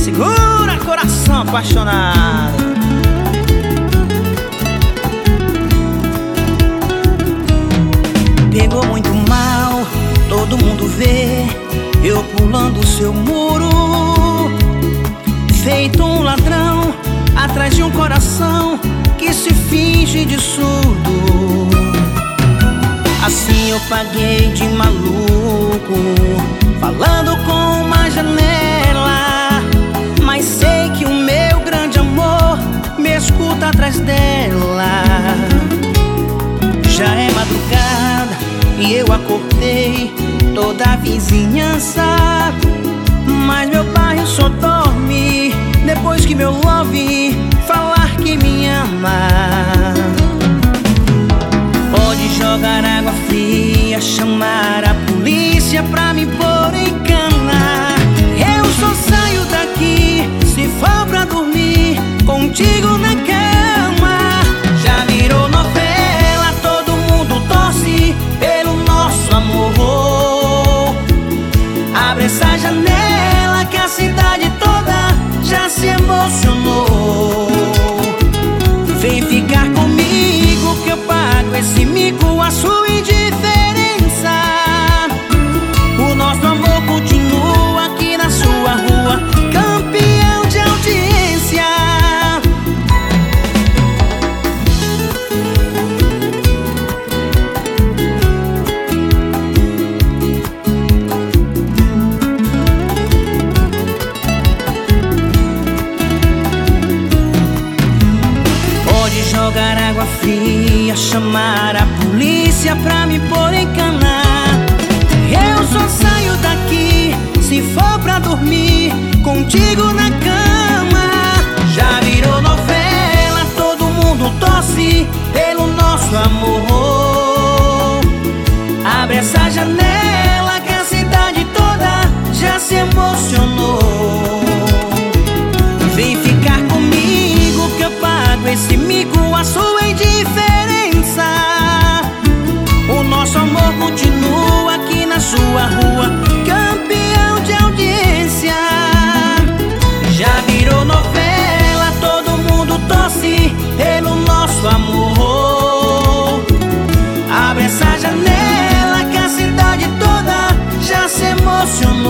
Segura, coração apaixonado. Pegou muito mal, todo mundo vê eu pulando seu muro, feito um ladrão atrás de um coração que se finge de surdo. Assim eu paguei de maluco, falando com uma janela, mas sei que o meu grande amor me escuta atrás dela. Já é madrugada e eu acordei toda a vizinhança, mas meu bairro só dorme depois que meu love falar que me ama. Pode jogar água fria, chamar a polícia pra me pôr em cana. Eu só saio daqui se for pra dormir contigo na cama. Já virou novela, todo mundo torce pelo nosso amor. Abre essa janela que a cidade toda já se emocionou. Vem ficar comigo que eu pago esse mico, a sua indiferença. O nosso amor continua aqui na sua rua, campeão de audiência. Pode jogar água fria, chamar a polícia pra me pôr em cana. Eu só saio daqui se for pra dormir contigo na cama. Já virou novela, todo mundo torce pelo nosso amor. Abre essa janela que a cidade toda já se emocionou. Vem ficar comigo que eu pago esse mico, a sua indiferença. O nosso amor continua aqui na sua rua, campeão de audiência. Já virou novela, todo mundo torce pelo nosso amor. Abre essa janela que a cidade toda já se emocionou.